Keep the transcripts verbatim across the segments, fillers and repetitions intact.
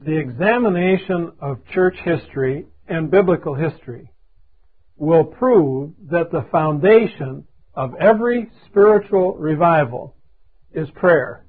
The examination of church history and biblical history will prove that the foundation of every spiritual revival is prayer.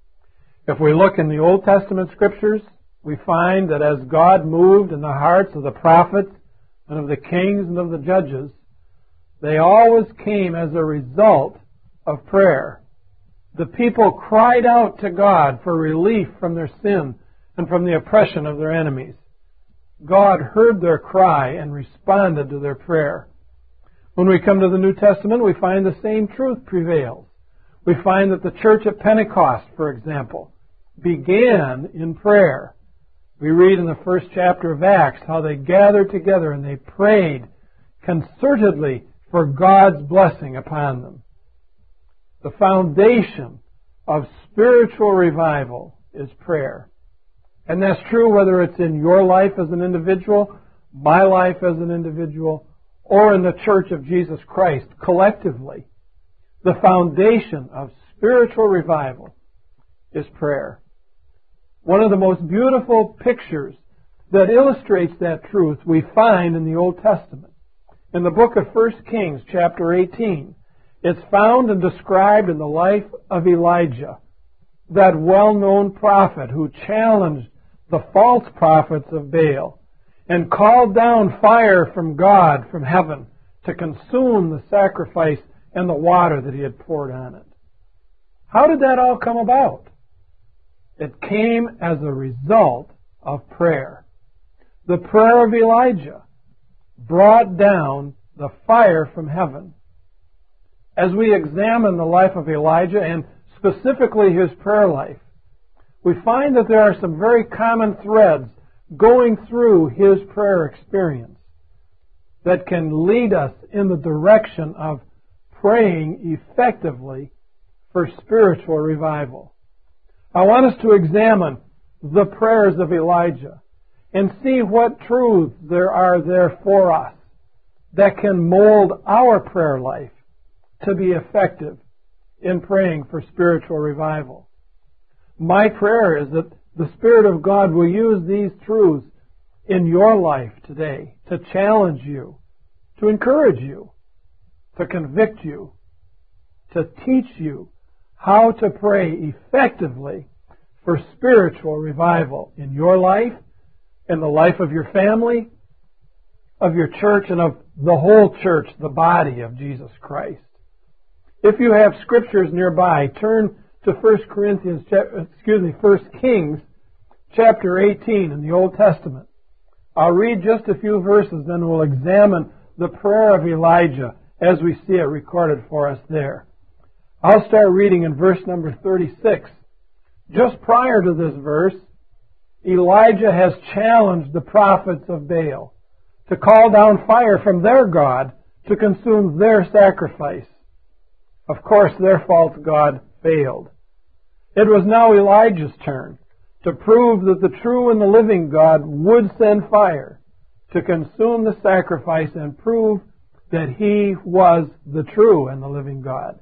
If we look in the Old Testament scriptures, we find that as God moved in the hearts of the prophets and of the kings and of the judges, they always came as a result of prayer. The people cried out to God for relief from their sin and from the oppression of their enemies. God heard their cry and responded to their prayer. When we come to the New Testament, we find the same truth prevails. We find that the church at Pentecost, for example, began in prayer. We read in the first chapter of Acts how they gathered together and they prayed concertedly for God's blessing upon them. The foundation of spiritual revival is prayer. And that's true whether it's in your life as an individual, my life as an individual, or in the Church of Jesus Christ collectively. The foundation of spiritual revival is prayer. One of the most beautiful pictures that illustrates that truth we find in the Old Testament. In the book of First Kings, chapter eighteen, it's found and described in the life of Elijah, that well-known prophet who challenged the false prophets of Baal and called down fire from God from heaven to consume the sacrifice and the water that he had poured on it. How did that all come about? It came as a result of prayer. The prayer of Elijah brought down the fire from heaven. As we examine the life of Elijah, and specifically his prayer life, we find that there are some very common threads going through his prayer experience that can lead us in the direction of praying effectively for spiritual revival. I want us to examine the prayers of Elijah and see what truths there are there for us that can mold our prayer life to be effective in praying for spiritual revival. My prayer is that the Spirit of God will use these truths in your life today to challenge you, to encourage you, to convict you, to teach you how to pray effectively for spiritual revival in your life, in the life of your family, of your church, and of the whole church, the body of Jesus Christ. If you have scriptures nearby, turn to First Corinthians, excuse me, First Kings, chapter eighteen in the Old Testament. I'll read just a few verses, then we'll examine the prayer of Elijah as we see it recorded for us there. I'll start reading in verse number thirty-six. Just prior to this verse, Elijah has challenged the prophets of Baal to call down fire from their God to consume their sacrifice. Of course, their false god failed. It was now Elijah's turn to prove that the true and the living God would send fire to consume the sacrifice and prove that he was the true and the living God.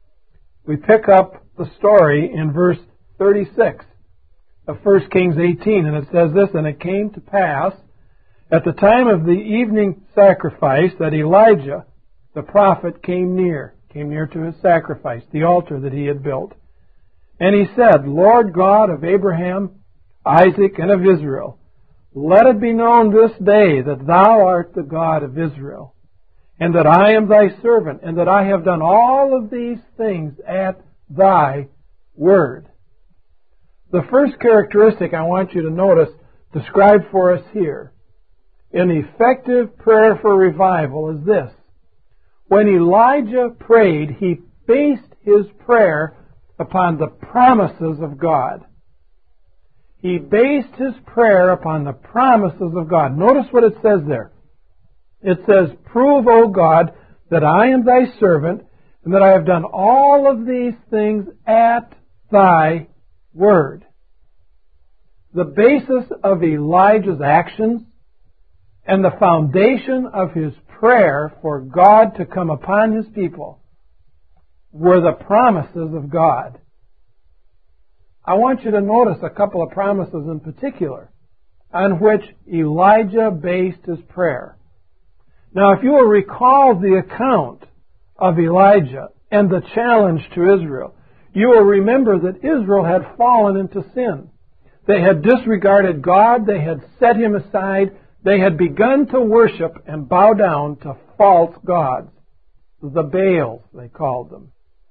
We pick up the story in verse thirty-six of First Kings eighteen, and it says this, "And it came to pass at the time of the evening sacrifice that Elijah, the prophet, came near, came near to his sacrifice, the altar that he had built. And he said, Lord God of Abraham, Isaac, and of Israel, let it be known this day that thou art the God of Israel, and that I am thy servant, and that I have done all of these things at thy word." The first characteristic I want you to notice described for us here in effective prayer for revival is this. When Elijah prayed, he based his prayer upon the promises of God. He based his prayer upon the promises of God. Notice what it says there. It says, "Prove, O God, that I am thy servant, and that I have done all of these things at thy word." The basis of Elijah's actions and the foundation of his prayer for God to come upon his people were the promises of God. I want you to notice a couple of promises in particular on which Elijah based his prayer. Now, if you will recall the account of Elijah and the challenge to Israel, you will remember that Israel had fallen into sin. They had disregarded God. They had set Him aside. They had begun to worship and bow down to false gods. The Baals, they called them.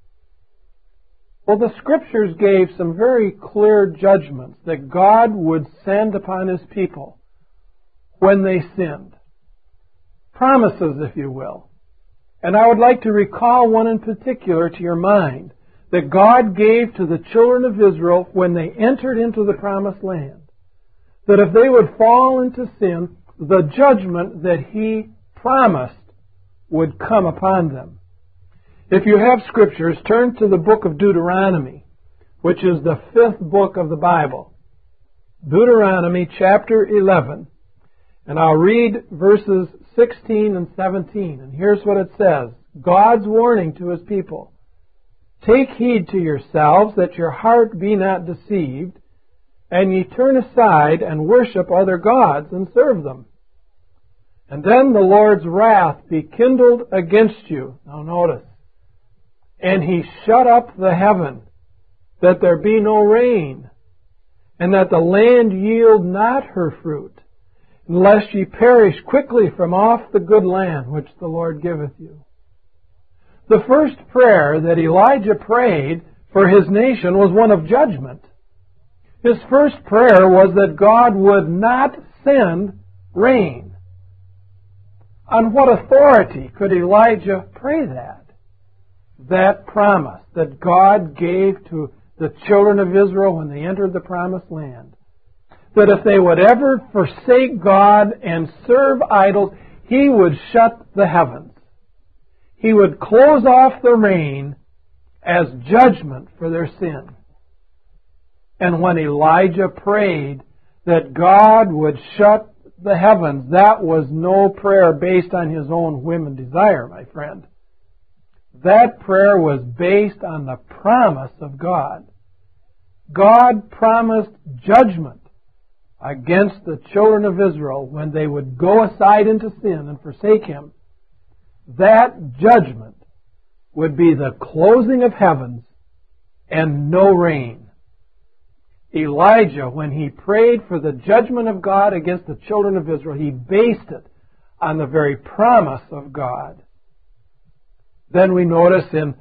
Well, the Scriptures gave some very clear judgments that God would send upon His people when they sinned. Promises, if you will. And I would like to recall one in particular to your mind that God gave to the children of Israel when they entered into the promised land. That if they would fall into sin, the judgment that He promised would come upon them. If you have Scriptures, turn to the book of Deuteronomy, which is the fifth book of the Bible. Deuteronomy chapter eleven. And I'll read verses sixteen and seventeen. And here's what it says. God's warning to His people. Take heed to yourselves that your heart be not deceived, and ye turn aside and worship other gods and serve them. And then the Lord's wrath be kindled against you. Now notice. And He shut up the heaven, that there be no rain, and that the land yield not her fruit, lest ye perish quickly from off the good land which the Lord giveth you. The first prayer that Elijah prayed for his nation was one of judgment. His first prayer was that God would not send rain. On what authority could Elijah pray that? That promise that God gave to the children of Israel when they entered the promised land. That if they would ever forsake God and serve idols, He would shut the heavens. He would close off the rain as judgment for their sin. And when Elijah prayed that God would shut the heavens, that was no prayer based on his own whim and desire, my friend. That prayer was based on the promise of God. God promised judgment against the children of Israel when they would go aside into sin and forsake Him. That judgment would be the closing of heavens and no rain. Elijah, when he prayed for the judgment of God against the children of Israel, he based it on the very promise of God. Then we notice in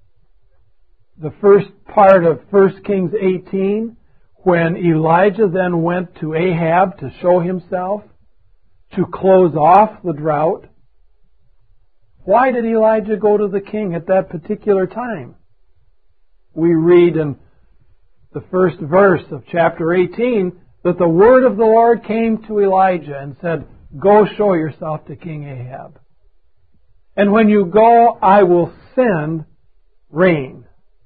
the first part of First Kings eighteen, when Elijah then went to Ahab to show himself, to close off the drought. Why did Elijah go to the king at that particular time? We read in the first verse of chapter eighteen that the word of the Lord came to Elijah and said, "Go show yourself to King Ahab. And when you go, I will send rain."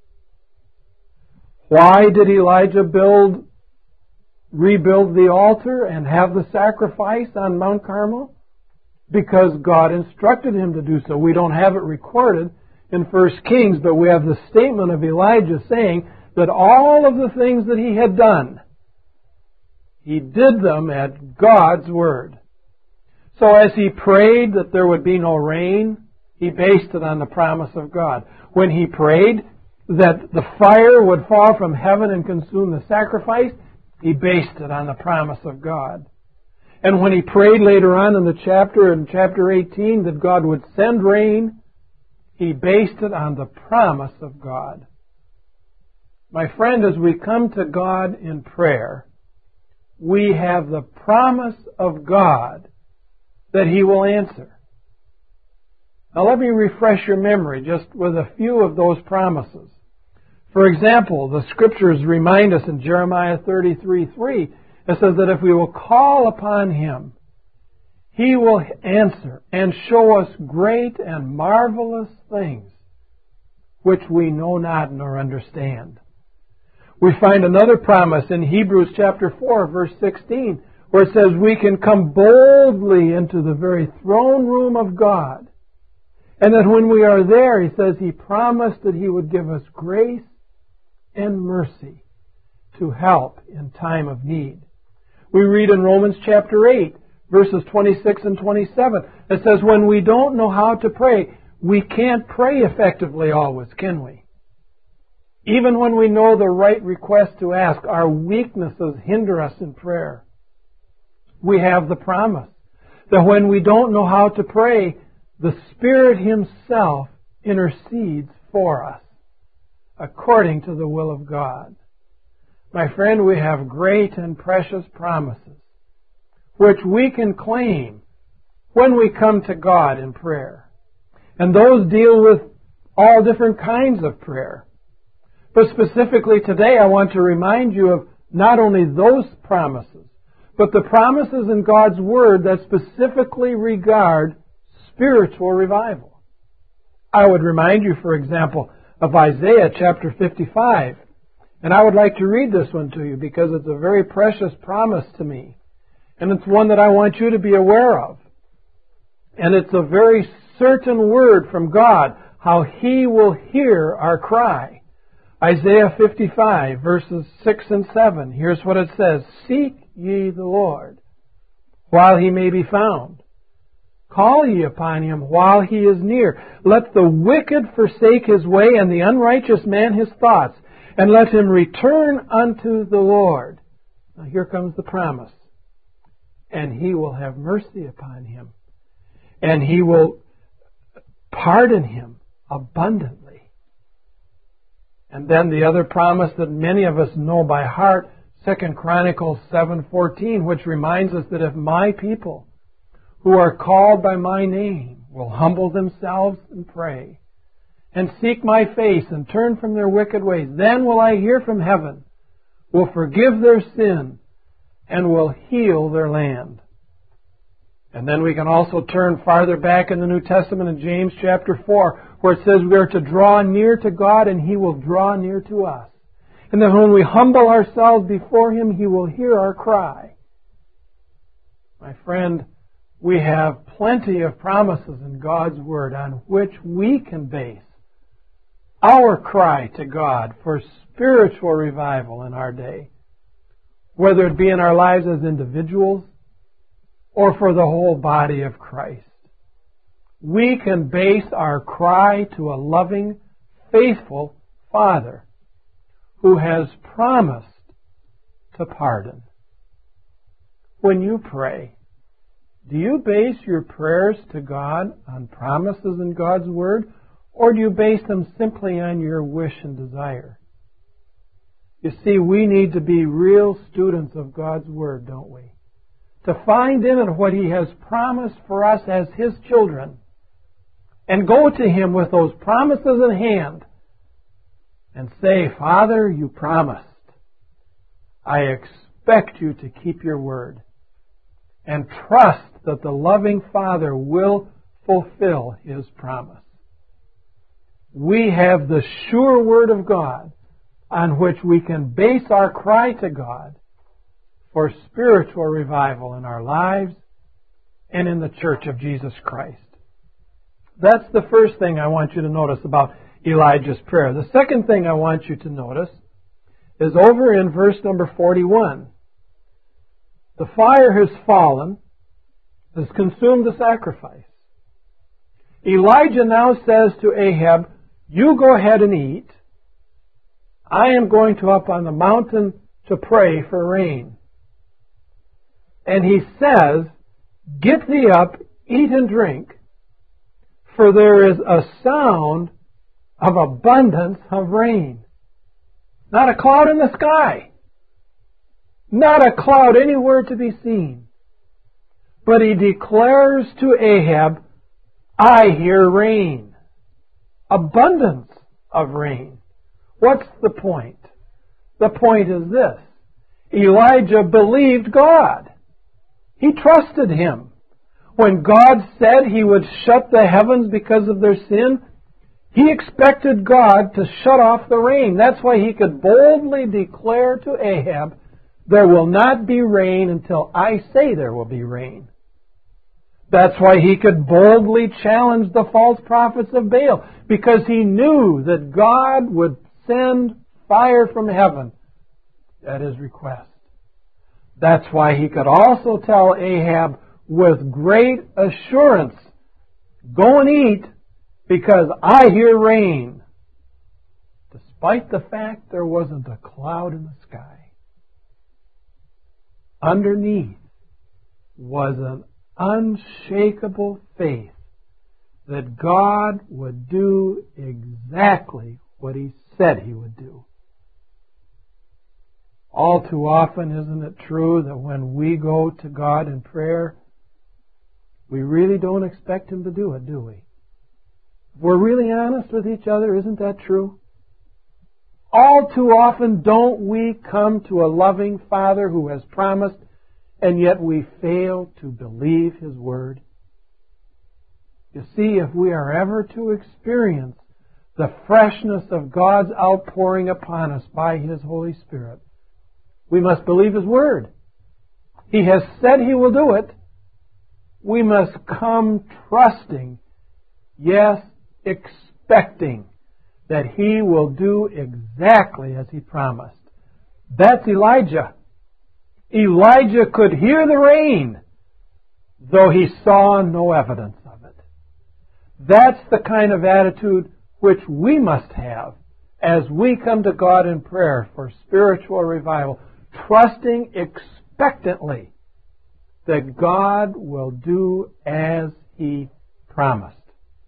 Why did Elijah build, rebuild the altar and have the sacrifice on Mount Carmel? Because God instructed him to do so. We don't have it recorded in First Kings, but we have the statement of Elijah saying that all of the things that he had done, he did them at God's word. So as he prayed that there would be no rain, he based it on the promise of God. When he prayed that the fire would fall from heaven and consume the sacrifice, he based it on the promise of God. And when he prayed later on in the chapter, in chapter eighteen, that God would send rain, he based it on the promise of God. My friend, as we come to God in prayer, we have the promise of God that He will answer. Now let me refresh your memory just with a few of those promises. For example, the Scriptures remind us in Jeremiah thirty-three three, it says that if we will call upon Him, He will answer and show us great and marvelous things which we know not nor understand. We find another promise in Hebrews chapter four, verse sixteen, where it says we can come boldly into the very throne room of God. And that when we are there, He says He promised that He would give us grace and mercy to help in time of need. We read in Romans chapter eight, verses twenty-six and twenty-seven, it says, when we don't know how to pray, we can't pray effectively always, can we? Even when we know the right request to ask, our weaknesses hinder us in prayer. We have the promise that when we don't know how to pray, the Spirit Himself intercedes for us according to the will of God. My friend, we have great and precious promises which we can claim when we come to God in prayer. And those deal with all different kinds of prayer. But specifically today, I want to remind you of not only those promises, but the promises in God's Word that specifically regard spiritual revival. I would remind you, for example, of Isaiah chapter fifty-five. And I would like to read this one to you because it's a very precious promise to me. And it's one that I want you to be aware of. And it's a very certain word from God, how He will hear our cry. Isaiah fifty-five, verses six and seven. Here's what it says. Seek ye the Lord while He may be found. Call ye upon Him while He is near. Let the wicked forsake his way, and the unrighteous man his thoughts, and let him return unto the Lord. Now here comes the promise. And He will have mercy upon him, and He will pardon him abundantly. And then the other promise that many of us know by heart, Second Chronicles seven fourteen, which reminds us that if my people who are called by my name will humble themselves and pray and seek my face and turn from their wicked ways, then will I hear from heaven, will forgive their sin, and will heal their land. And then we can also turn farther back in the New Testament in James chapter four, where it says we are to draw near to God and He will draw near to us. And that when we humble ourselves before Him, He will hear our cry. My friend, we have plenty of promises in God's Word on which we can base our cry to God for spiritual revival in our day, whether it be in our lives as individuals or for the whole body of Christ. We can base our cry to a loving, faithful Father who has promised to pardon. When you pray, do you base your prayers to God on promises in God's Word, or do you base them simply on your wish and desire? You see, we need to be real students of God's Word, don't we? To find in it what He has promised for us as His children, and go to Him with those promises in hand and say, Father, you promised. I expect you to keep your word. And trust that the loving Father will fulfill His promise. We have the sure Word of God on which we can base our cry to God for spiritual revival in our lives and in the Church of Jesus Christ. That's the first thing I want you to notice about Elijah's prayer. The second thing I want you to notice is over in verse number forty-one. The fire has fallen, has consumed the sacrifice. Elijah now says to Ahab, you go ahead and eat. I am going to up on the mountain to pray for rain. And he says, get thee up, eat and drink, for there is a sound of abundance of rain. Not a cloud in the sky. Not a cloud anywhere to be seen. But he declares to Ahab, I hear rain. Abundance of rain. What's the point? The point is this. Elijah believed God. He trusted Him. When God said He would shut the heavens because of their sin, he expected God to shut off the rain. That's why he could boldly declare to Ahab, there will not be rain until I say there will be rain. That's why he could boldly challenge the false prophets of Baal, because he knew that God would send fire from heaven at his request. That's why he could also tell Ahab with great assurance, go and eat, because I hear rain. Despite the fact there wasn't a cloud in the sky. Underneath was an unshakable faith that God would do exactly what He said He would do. All too often, isn't it true that when we go to God in prayer, we really don't expect Him to do it, do we? If we're really honest with each other, isn't that true? All too often, don't we come to a loving Father who has promised, and yet we fail to believe His Word? You see, if we are ever to experience the freshness of God's outpouring upon us by His Holy Spirit, we must believe His Word. He has said He will do it. We must come trusting, yes, expecting that He will do exactly as He promised. That's Elijah. Elijah could hear the rain, though he saw no evidence of it. That's the kind of attitude which we must have as we come to God in prayer for spiritual revival, trusting expectantly that God will do as He promised.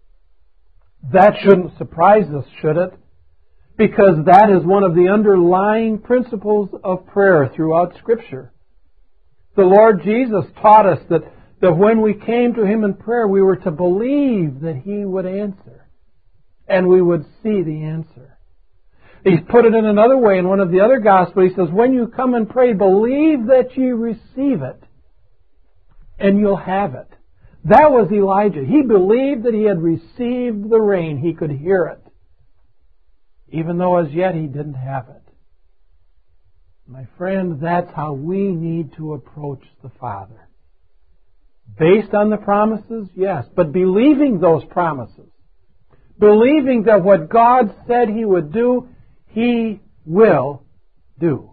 That shouldn't surprise us, should it? Because that is one of the underlying principles of prayer throughout Scripture. The Lord Jesus taught us that, that when we came to Him in prayer, we were to believe that He would answer, and we would see the answer. He's put it in another way in one of the other Gospels. He says, when you come and pray, believe that you receive it, and you'll have it. That was Elijah. He believed that he had received the rain. He could hear it, even though as yet he didn't have it. My friend, that's how we need to approach the Father. Based on the promises, yes, but believing those promises. Believing that what God said He would do, He will do.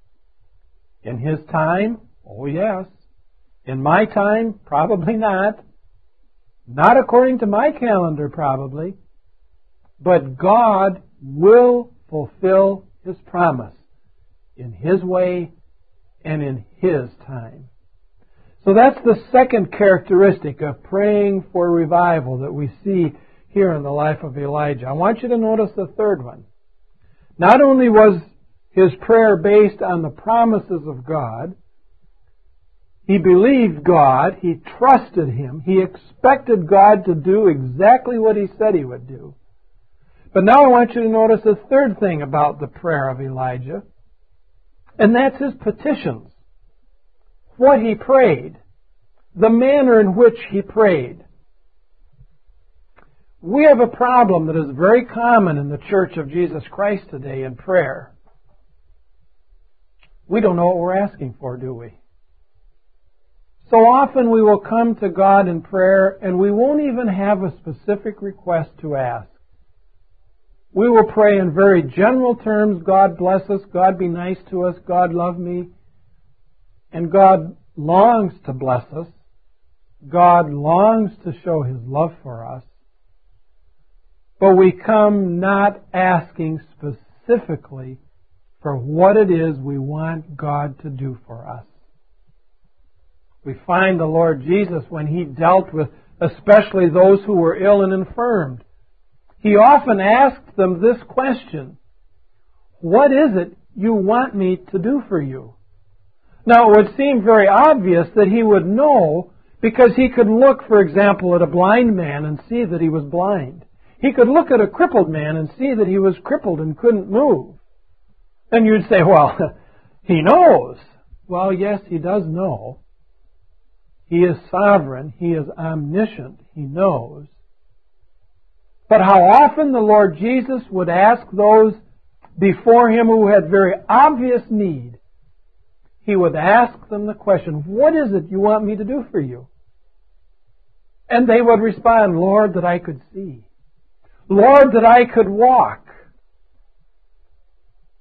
In His time, oh yes. In my time, probably not. Not according to my calendar, probably. But God will fulfill His promise in His way and in His time. So that's the second characteristic of praying for revival that we see here in the life of Elijah. I want you to notice the third one. Not only was his prayer based on the promises of God, he believed God, he trusted Him, he expected God to do exactly what He said He would do. But now I want you to notice the third thing about the prayer of Elijah, and that's his petitions. What he prayed, the manner in which he prayed. We have a problem that is very common in the Church of Jesus Christ today in prayer. We don't know what we're asking for, do we? So often we will come to God in prayer and we won't even have a specific request to ask. We will pray in very general terms, God bless us, God be nice to us, God love me. And God longs to bless us. God longs to show His love for us. But we come not asking specifically for what it is we want God to do for us. We find the Lord Jesus, when He dealt with especially those who were ill and infirmed, He often asked them this question: what is it you want me to do for you? Now, it would seem very obvious that He would know, because He could look, for example, at a blind man and see that he was blind. He could look at a crippled man and see that he was crippled and couldn't move. And you'd say, well, He knows. Well, yes, He does know. He is sovereign. He is omniscient. He knows. But how often the Lord Jesus would ask those before Him who had very obvious need, He would ask them the question, what is it you want me to do for you? And they would respond, Lord, that I could see. Lord, that I could walk.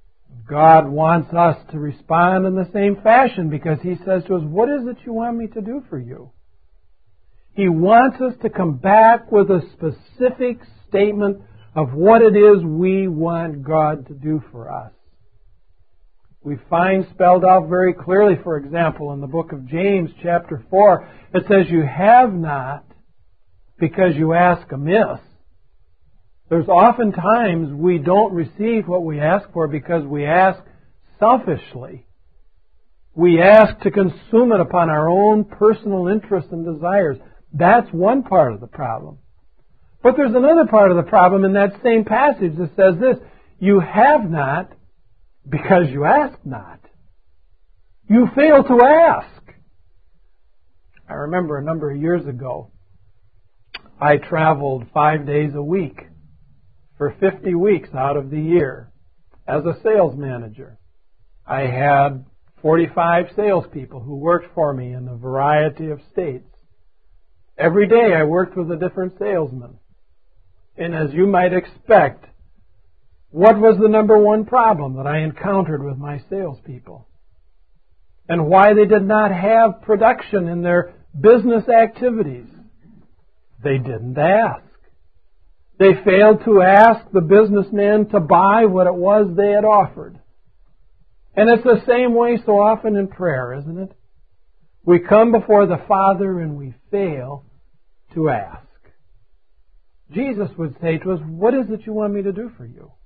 God wants us to respond in the same fashion because He says to us, what is it you want me to do for you? He wants us to come back with a specific statement of what it is we want God to do for us. We find spelled out very clearly, for example, in the book of James, chapter four, it says, you have not because you ask amiss. There's often times we don't receive what we ask for because we ask selfishly. We ask to consume it upon our own personal interests and desires. That's one part of the problem. But there's another part of the problem in that same passage that says this, you have not because you ask not. You fail to ask. I remember a number of years ago, I traveled five days a week for fifty weeks out of the year as a sales manager. I had forty-five salespeople who worked for me in a variety of states. Every day I worked with a different salesman. And as you might expect, what was the number one problem that I encountered with my salespeople? And why they did not have production in their business activities? They didn't ask. They failed to ask the businessman to buy what it was they had offered. And it's the same way so often in prayer, isn't it? We come before the Father and we fail to ask. Jesus would say to us, what is it you want me to do for you?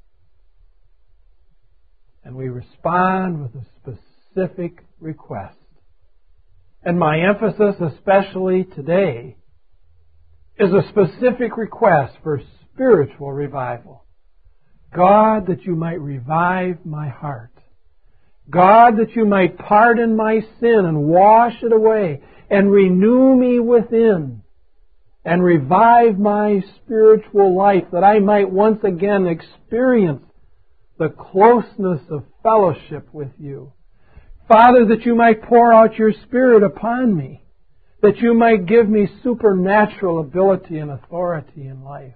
And we respond with a specific request. And my emphasis, especially today, is a specific request for spiritual revival. God, that you might revive my heart. God, that you might pardon my sin and wash it away and renew me within and revive my spiritual life, that I might once again experience the closeness of fellowship with you. Father, that you might pour out your Spirit upon me, that you might give me supernatural ability and authority in life.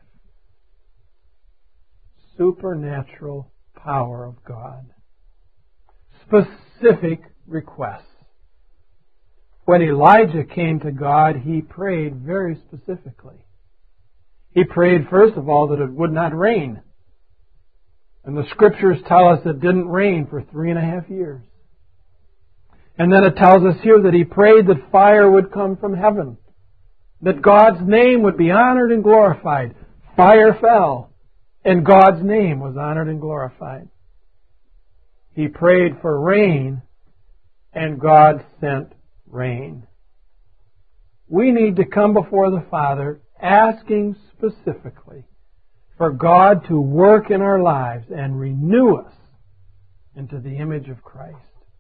Supernatural power of God. Specific requests. When Elijah came to God, he prayed very specifically. He prayed, first of all, that it would not rain. And the Scriptures tell us it didn't rain for three and a half years. And then it tells us here that he prayed that fire would come from heaven, that God's name would be honored and glorified. Fire fell, and God's name was honored and glorified. He prayed for rain, and God sent rain. We need to come before the Father asking specifically for God to work in our lives and renew us into the image of Christ.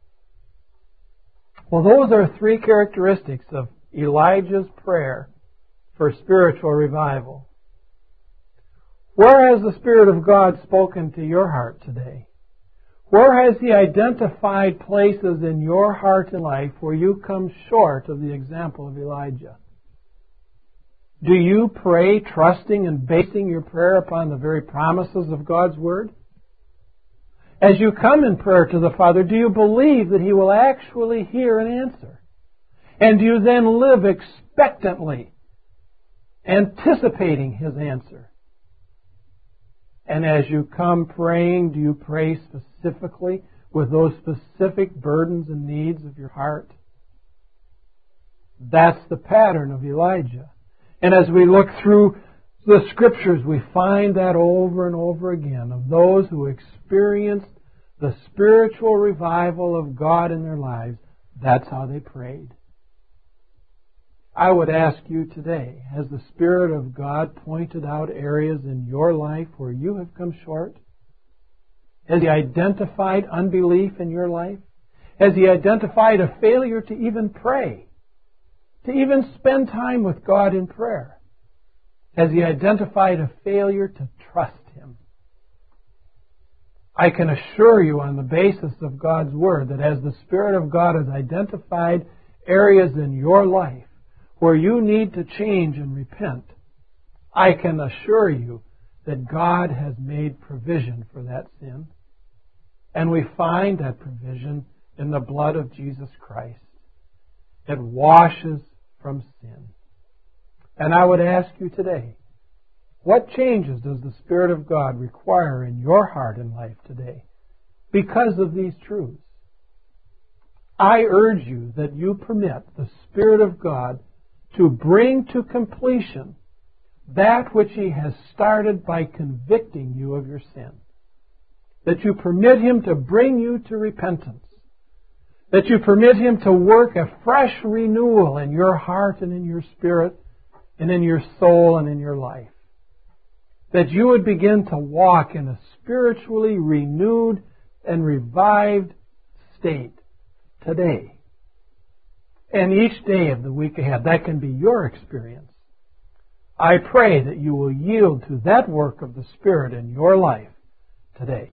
Well, those are three characteristics of Elijah's prayer for spiritual revival. Where has the Spirit of God spoken to your heart today? Where has He identified places in your heart and life where you come short of the example of Elijah? Do you pray trusting and basing your prayer upon the very promises of God's Word? As you come in prayer to the Father, do you believe that He will actually hear and answer? And do you then live expectantly, anticipating His answer? And as you come praying, do you pray specifically with those specific burdens and needs of your heart? That's the pattern of Elijah. And as we look through the Scriptures, we find that over and over again of those who experienced the spiritual revival of God in their lives. That's how they prayed. I would ask you today, has the Spirit of God pointed out areas in your life where you have come short? Has He identified unbelief in your life? Has He identified a failure to even pray? To even spend time with God in prayer? Has He identified a failure to trust Him? I can assure you on the basis of God's Word that as the Spirit of God has identified areas in your life where you need to change and repent, I can assure you that God has made provision for that sin. And we find that provision in the blood of Jesus Christ. It washes from sin. And I would ask you today, what changes does the Spirit of God require in your heart and life today because of these truths? I urge you that you permit the Spirit of God to bring to completion that which He has started by convicting you of your sin. That you permit Him to bring you to repentance. That you permit Him to work a fresh renewal in your heart and in your spirit and in your soul and in your life. That you would begin to walk in a spiritually renewed and revived state today. And each day of the week ahead, that can be your experience. I pray that you will yield to that work of the Spirit in your life today.